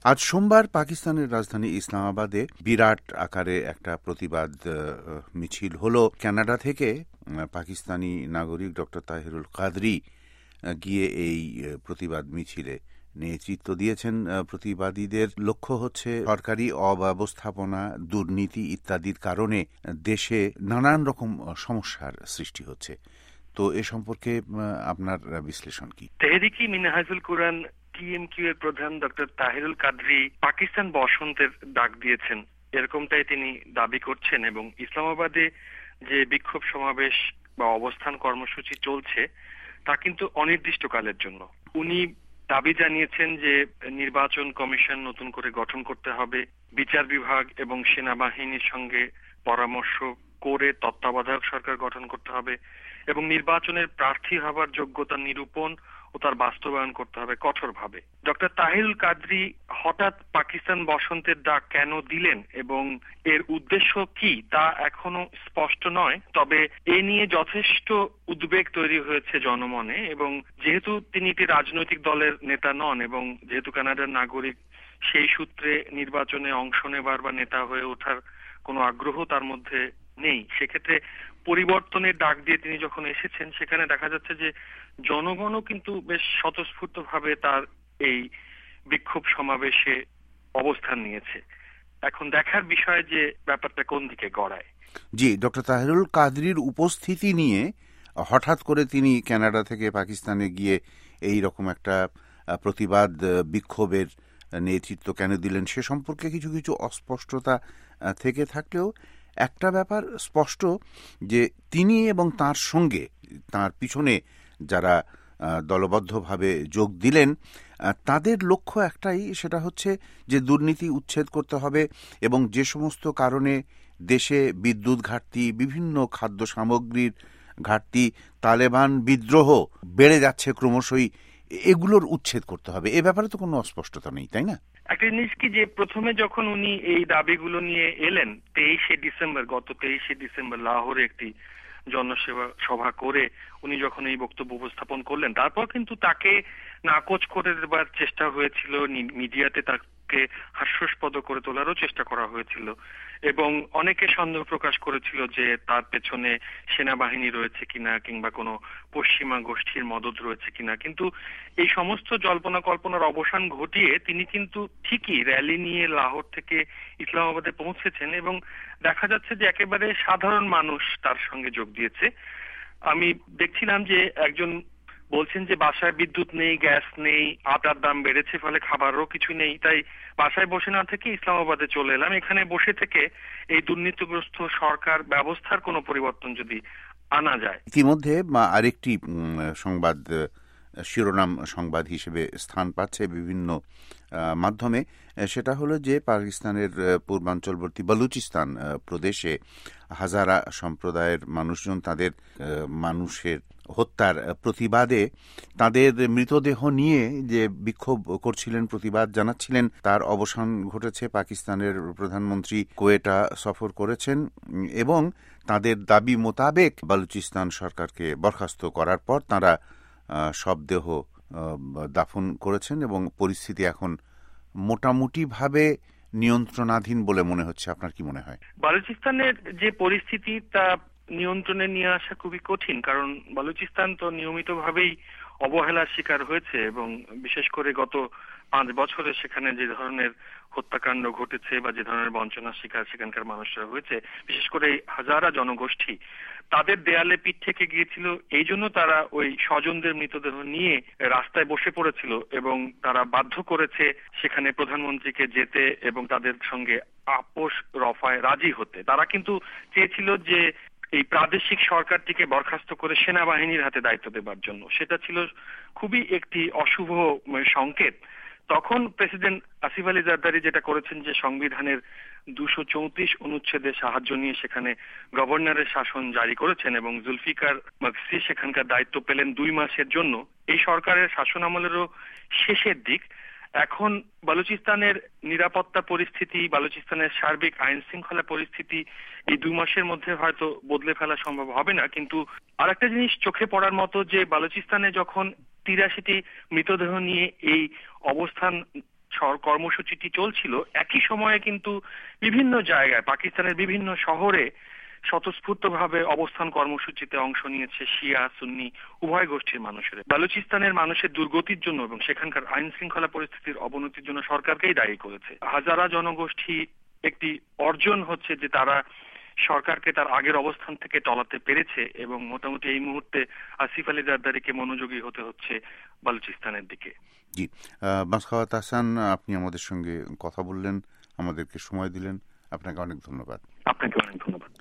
আজ সোমবার পাকিস্তানের রাজধানী ইসলামাবাদে বিরাট আকারে একটা প্রতিবাদ মিছিল হলো। কানাডা থেকে পাকিস্তানি নাগরিক ডক্টর তাহিরুল কাদরি গিয়ে এই প্রতিবাদ মিছিলে নেতৃত্ব দিয়েছেন। প্রতিবাদীদের লক্ষ্য হচ্ছে সরকারি অব্যবস্থাপনা, দুর্নীতি ইত্যাদির কারণে দেশে নানান রকম সমস্যার সৃষ্টি হচ্ছে। তো এ সম্পর্কে আপনার বিশ্লেষণ কি? তেহরিকি মিনহাজুল কুরআন টিএমকিউ এর প্রধান ডক্টর তাহিরুল কাদরি পাকিস্তান বসন্তের ডাক দিয়েছেন, এরকমটাই তিনি দাবি করছেন। এবং ইসলামাবাদে যে বিক্ষোভ সমাবেশ বা অবস্থান কর্মসূচি চলছে তা কিন্তু অনির্দিষ্টকালের জন্য। উনি দাবি জানিয়েছেন যে নির্বাচন কমিশন নতুন করে গঠন করতে হবে, বিচার বিভাগ এবং সেনাবাহিনীর সঙ্গে পরামর্শ করে তত্ত্বাবধায়ক সরকার গঠন করতে হবে এবং নির্বাচনের প্রার্থী হবার যোগ্যতা নিরূপণ ও তার বাস্তবায়ন করতে হবে কঠোরভাবে। ডক্টর তাহিরুল কাদরি হঠাৎ পাকিস্তান বসন্তের ডাক কেন দিলেন এবং এর উদ্দেশ্য কি তা এখনো স্পষ্ট নয়, তবে এ নিয়ে যথেষ্ট উদ্বেগ তৈরি হয়েছে জনমনে। এবং যেহেতু তিনি একটি রাজনৈতিক দলের নেতা নন এবং যেহেতু কানাডার নাগরিক, সেই সূত্রে নির্বাচনে অংশ নেবার বা নেতা হয়ে ওঠার কোনো আগ্রহ তার মধ্যে নেই। সেক্ষেত্রে পরিবর্তনের ডাক দিয়ে তিনি যখন এসেছেন, সেখানে দেখা যাচ্ছে যে জনগণও কিন্তু বেশ স্বতঃস্ফূর্তভাবে তার এই বিক্ষোভ সমাবেশে অবস্থান নিয়েছে। এখন দেখার বিষয় যে ব্যাপারটা কোন দিকে গড়ায়। জি, ডক্টর তাহিরুল কাদরির উপস্থিতি নিয়ে হঠাৎ করে তিনি কানাডা থেকে পাকিস্তানে গিয়ে এই রকম একটা প্রতিবাদ বিক্ষোভের নেতৃত্ব কেন দিলেন সে সম্পর্কে কিছু কিছু অস্পষ্টতা থেকে থাকলেও একটা ব্যাপার স্পষ্ট যে তিনি এবং তার সঙ্গে তার পিছনে যারা দলবদ্ধভাবে যোগ দিলেন তাদের লক্ষ্য একটাই, সেটা হচ্ছে যে দুর্নীতি উচ্ছেদ করতে হবে এবং যে সমস্ত কারণে দেশে বিদ্যুৎ ঘাটতি, বিভিন্ন খাদ্য সামগ্রীর ঘাটতি, তালেবান বিদ্রোহ বেড়ে যাচ্ছে ক্রমশই, এগুলোর উচ্ছেদ করতে হবে। এ ব্যাপারে তো কোনো অস্পষ্টতা নেই, তাই না? একটা জিনিস কি, যে প্রথমে যখন উনি এই দাবিগুলো নিয়ে এলেন গত 23শে ডিসেম্বর লাহোরে একটি জনসেবা সভা করে উনি যখন এই বক্তব্য উপস্থাপন করলেন, তারপর কিন্তু তাকে নাকচ করে দেবার চেষ্টা হয়েছিল, মিডিয়াতে তাকে হাস্যাস্পদ করে তোলারও চেষ্টা করা হয়েছিল এবং অনেকে সন্দেহ প্রকাশ করেছিল যে তার পেছনে সেনাবাহিনী রয়েছে কিনা কিংবা কোনো পশ্চিমা গোষ্ঠীর মদদ রয়েছে কিনা। কিন্তু এই সমস্ত জল্পনা কল্পনার অবসান ঘটিয়ে তিনি কিন্তু ঠিকই র্যালি নিয়ে লাহোর থেকে ইসলামাবাদে পৌঁছেছেন এবং দেখা যাচ্ছে যে একেবারে সাধারণ মানুষ তার সঙ্গে যোগ দিয়েছে। আমি দেখছিলাম যে একজন বলছেন যে বাসায় বিদ্যুৎ নেই, গ্যাস নেই, আটার দাম বেড়েছে, ফলে খাবারও কিছু নেই, তাই বাসায় বসে না থেকে ইসলামাবাদে চলে এলাম। এখানে বসে থেকে এই দুর্নীতিগ্রস্ত সরকার ব্যবস্থার কোনো পরিবর্তন যদি আনা যায়। ইতিমধ্যে আরেকটি সংবাদ শিরোনাম সংবাদ হিসেবে স্থান পাচ্ছে বিভিন্ন মাধ্যমে, সেটা হলো যে পাকিস্তানের পূর্বাঞ্চলবর্তী বালুচিস্তান প্রদেশে হাজারা সম্প্রদায়ের মানুষজন তাদের মানুষের হত্যার প্রতিবাদে তাদের মৃতদেহ নিয়ে যে বিক্ষোভ করছিলেন, প্রতিবাদ জানাচ্ছিলেন, তার অবসান ঘটেছে। পাকিস্তানের প্রধানমন্ত্রী কোয়েটা সফর করেছেন এবং তাদের দাবি মোতাবেক বালুচিস্তান সরকারকে বরখাস্ত করার পর তারা সব দেহ দাফন করেছেন এবং পরিস্থিতি এখন মোটামুটি ভাবে নিয়ন্ত্রণাধীন বলে মনে হচ্ছে। আপনার কি মনে হয়? বালুচিস্তানের যে পরিস্থিতি তা নিয়ন্ত্রণে নিয়ে আসা খুবই কঠিন, কারণ বালুচিস্তান তো নিয়মিতভাবেই অবহেলার শিকার হয়েছে এবং বিশেষ করে গত 5 বছরে সেখানে যে ধরনের হত্যাকাণ্ড ঘটেছে বা যে ধরনের বঞ্চনার শিকার সেখানকার মানুষরা হয়েছে, বিশেষ করে হাজারা জনগোষ্ঠী তাদের দেয়ালে পিঠ থেকে গিয়েছিল। এই জন্য তারা ওই স্বজনদের মৃতদেহ নিয়ে রাস্তায় বসে পড়েছিল এবং তারা বাধ্য করেছে সেখানে প্রধানমন্ত্রীকে যেতে এবং তাদের সঙ্গে আপোষ রফায় রাজি হতে। তারা কিন্তু চেয়েছিল যে এই প্রাদেশিক সরকারটিকে বরখাস্ত করে সেনাবাহিনীর হাতে দায়িত্ব দেবার জন্য। সেটা ছিল খুবই একটি অশুভ সংকেত। তখন প্রেসিডেন্ট আসিফ আলী জারদারি যেটা করেছেন যে সংবিধানের 234 অনুচ্ছেদে সাহায্য নিয়ে সেখানে গভর্নরের শাসন জারি করেছেন এবং জুলফিকার মাকসি সেখানকার দায়িত্ব পেলেন 2 মাসের জন্য। এই সরকারের শাসন আমলেরও শেষের দিক। এখন বালুচিস্তানের নিরাপত্তা পরিস্থিতি, বালুচিস্তানের সার্বিক আইন শৃঙ্খলা পরিস্থিতি এই 2 মাসের মধ্যে হয়তো বদলে ফেলা সম্ভব হবে না। কিন্তু আরেকটা জিনিস চোখে পড়ার মতো, যে বালুচিস্তানে যখন 83টি মৃতদেহ নিয়ে এই অবস্থান কর্মসূচিটি চলছিল, একই সময়ে কিন্তু বিভিন্ন জায়গায় পাকিস্তানের বিভিন্ন শহরে স্বতঃস্ফূর্তভাবে অবস্থান কর্মসূচিতে অংশ নিয়েছে শিয়া সুন্নি উভয় গোষ্ঠীর মানুষেরা। বালুচিস্তানের মানুষের দুর্গতির জন্য এবং সেখানকার আইন শৃঙ্খলা পরিস্থিতির অবনতির জন্য সরকারকেই দায়ী করেছে। হাজারা জনগোষ্ঠী একটি অর্জন হচ্ছে যে তারা সরকারকে তার আগের অবস্থান থেকে টলাতে পেরেছে এবং মোটামুটি এই মুহূর্তে আসিফ আলী জারদারিকে মনোযোগী হতে হচ্ছে বালুচিস্তানের দিকে। জি, মাসখাওয়াত হাসান, আপনি আমাদের সঙ্গে কথা বললেন, আমাদেরকে সময় দিলেন, আপনাকে অনেক ধন্যবাদ। আপনাকে অনেক ধন্যবাদ।